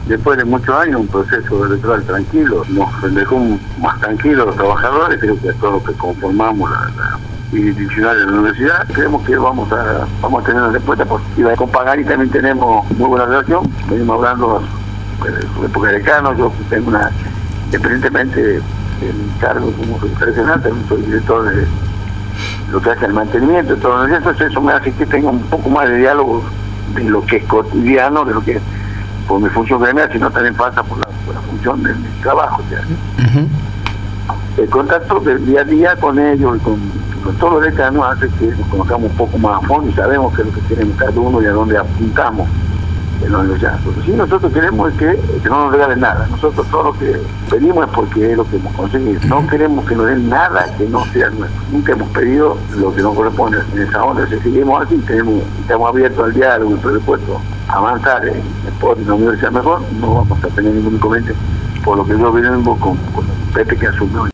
después de muchos años, un proceso electoral tranquilo, nos dejó más tranquilos a los trabajadores, creo que a todos los que conformamos la institucional de la universidad, creemos que vamos a tener una respuesta positiva. Con Pagani también tenemos muy buena relación, venimos hablando de su época de decano, yo tengo independientemente del cargo como secretario general, también soy director de lo que hace el mantenimiento, todo eso me hace que tenga un poco más de diálogo de lo que es cotidiano, de lo que es por mi función gremial, sino también pasa por la función del trabajo. El contacto del día a día con ellos y con todos los decanos hace que nos conozcamos un poco más a fondo y sabemos qué es lo que queremos cada uno y a dónde apuntamos en la universidad. Lo que sí nosotros queremos es que no nos regalen nada. Nosotros todo lo que pedimos es porque es lo que hemos conseguido. No queremos que nos den nada que no sea nuestro. Nunca hemos pedido lo que nos corresponde en esa onda. Si seguimos así, estamos abiertos al diálogo y predispuestos a avanzar en una universidad mejor, no vamos a tener ningún inconveniente por lo que yo vengo con el Pepe que asumió.